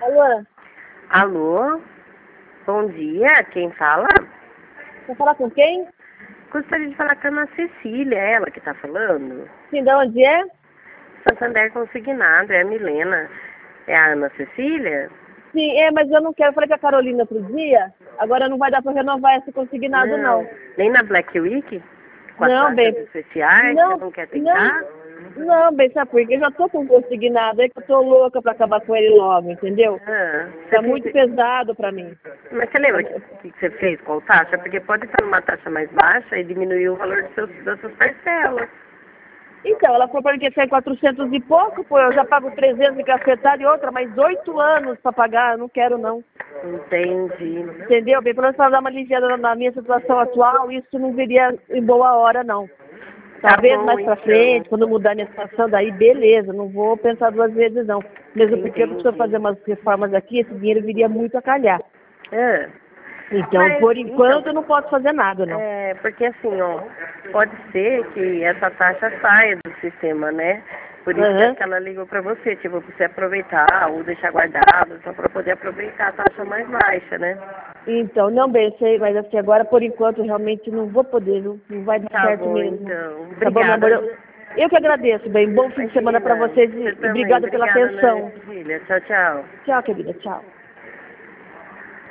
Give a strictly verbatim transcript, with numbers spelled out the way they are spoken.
Alô? Alô? Bom dia, quem fala? Vou falar com quem? Gostaria de falar com a Ana Cecília, é ela que tá falando? Sim, de onde é? Santander Consignado, é a Milena. É a Ana Cecília? Sim, é, mas eu não quero. Eu falei com a Carolina outro dia, agora não vai dar para renovar esse consignado, não. Nem na Black Week? Com as Não, taxas bem. especiais? Não, Você não quer não, tentar? não, bem, sabe por quê? Eu já tô com um consignado, é que eu tô louca para acabar com ele logo, entendeu? Ah, você Tá muito fez... pesado para mim. Mas você lembra o que, que você fez com a taxa? Porque pode estar numa taxa mais baixa e diminuir o valor dos seus, das suas parcelas. Então, ela falou para mim que ia sair quatrocentos e pouco, pô, eu já pago trezentos e cacetada e outra, mais oito anos para pagar, eu não quero não. Entendi. Entendeu? Bem, pelo menos para dar uma aliviada na minha situação atual, isso não viria em boa hora, não. Tá Talvez bom, mais pra então. frente, quando mudar minha situação, daí beleza, não vou pensar duas vezes, não. Mesmo porque eu preciso Entendi. fazer umas reformas aqui, esse dinheiro viria muito a calhar. Ah. Então, Mas, por enquanto, então, eu não posso fazer nada, não. é, porque assim, ó, pode ser que essa taxa saia do sistema, né? Por isso que Aham. acho que ela ligou pra você, tipo, pra você aproveitar ou deixar guardado, só pra poder aproveitar a taxa mais baixa, né? Então, não bem, sei, mas assim, agora, por enquanto, realmente não vou poder, não, não vai dar Tá certo bom, mesmo. então. Tá bom, meu amor? Obrigada. Eu, eu que agradeço, bem. Bom fim de semana pra Imagina. vocês Você e, e também. obrigada pela Obrigada, né, atenção. filha? Tchau, tchau. Tchau, querida, tchau.